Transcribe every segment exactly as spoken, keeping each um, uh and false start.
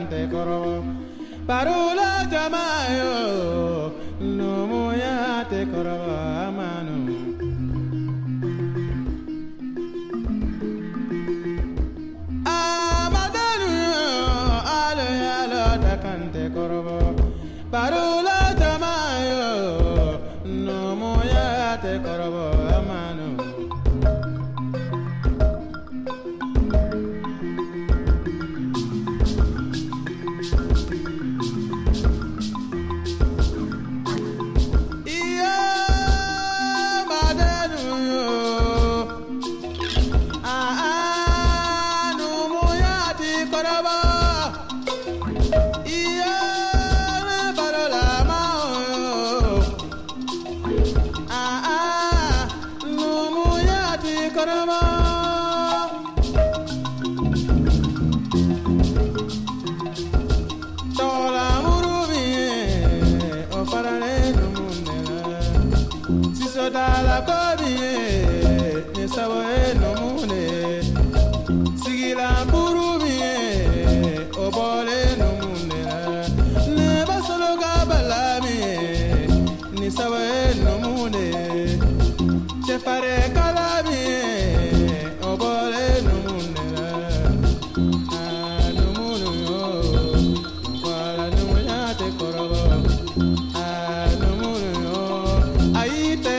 kante koro parula jamayo numu ya te koro amanu amadanu alo alo ta kante koro parula jamayo numu ya te koro amanu la kobie ne sawe no mune sigila burubie obole no mune ne basolo gabalami ni sawe no mune chefare kalami obole no mune ah no mune yo kwala no yate korobo ah no mune yo aite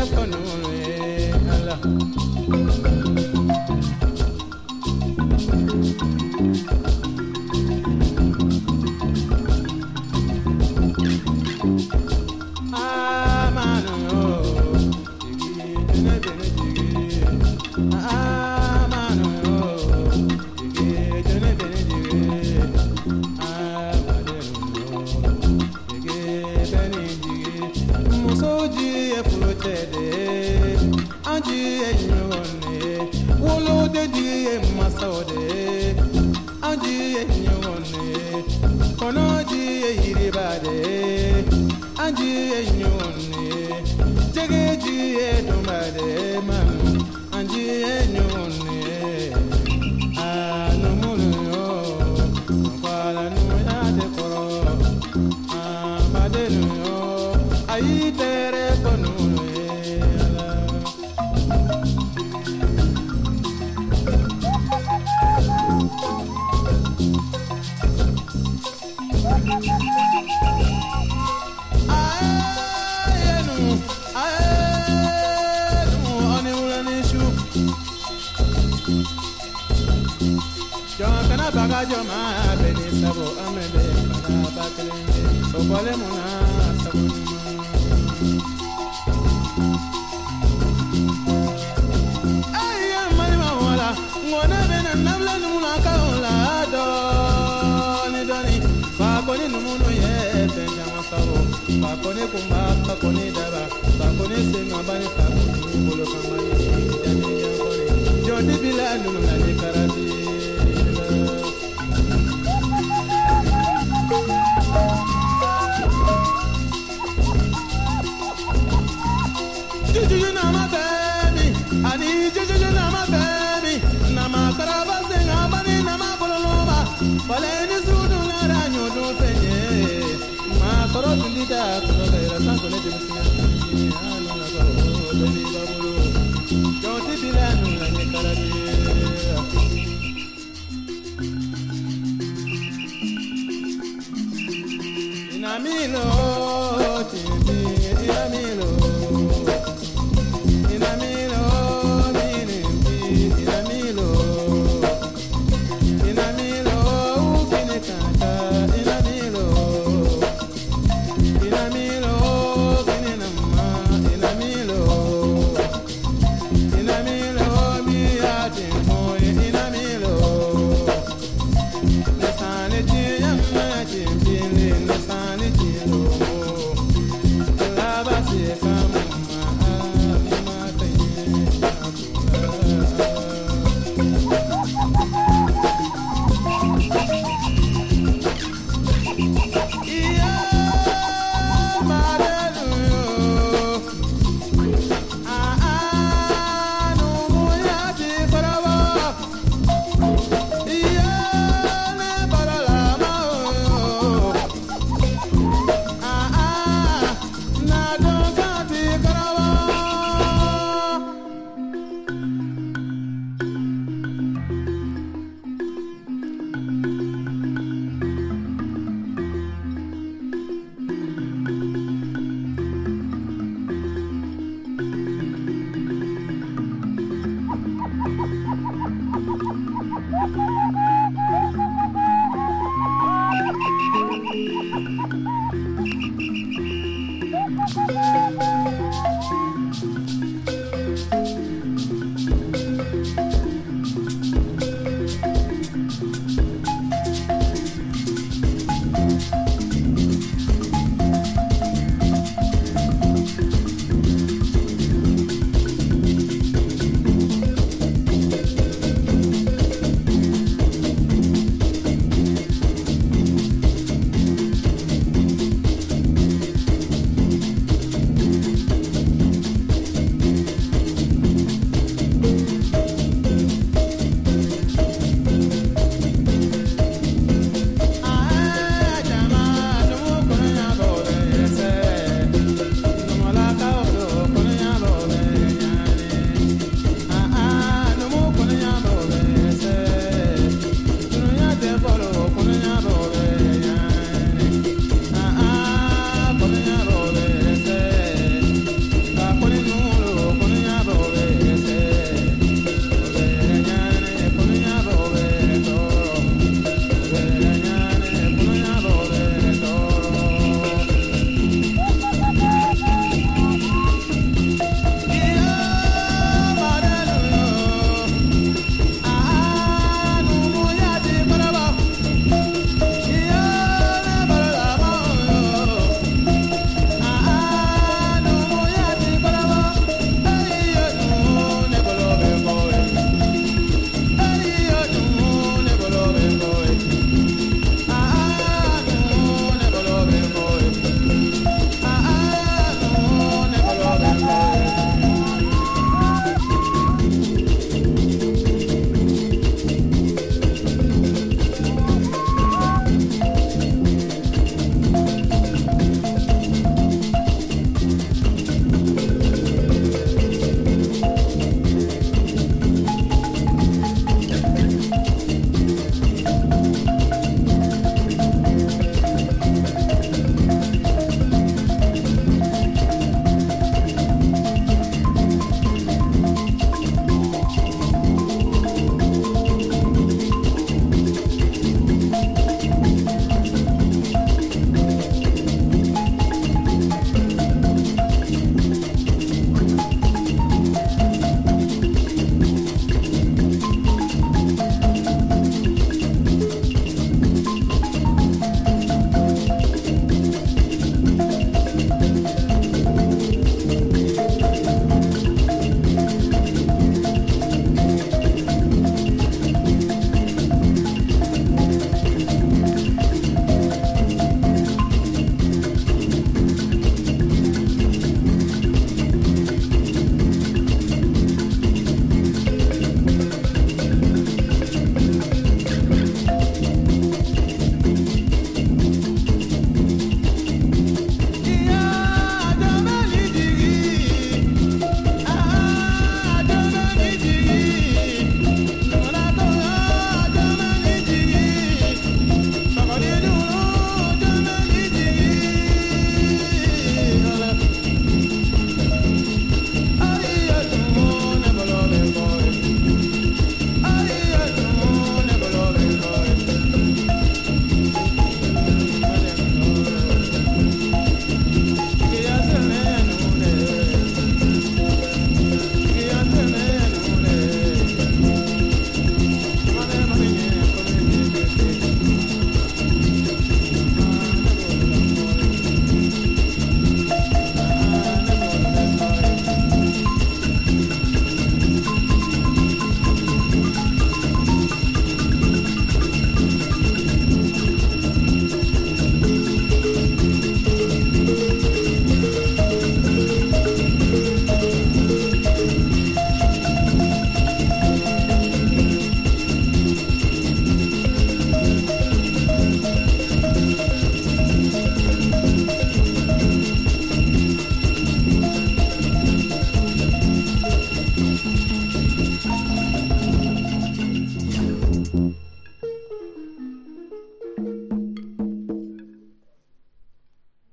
Bagajo ma beni sabo amebe bana bakelende obole muna sabo ayya mali ma wala ngona bena nabla numuna kaola do ni doni ba koni numuno ye tenja masabo ba koni kumba ba koni daba ba koni senga bani pa bolo kamani jani jangoni jodi bila numuna ni karati Juju na ma baby, ani juju na ma baby, na ma karaba senga bani na ma boloma, pale ni sudu na ranyo do penye, ma koro tindita koro gaira sa kone jumsiya, anu na koro baby babulu, joti bilanu na ne karabi. Inamilo.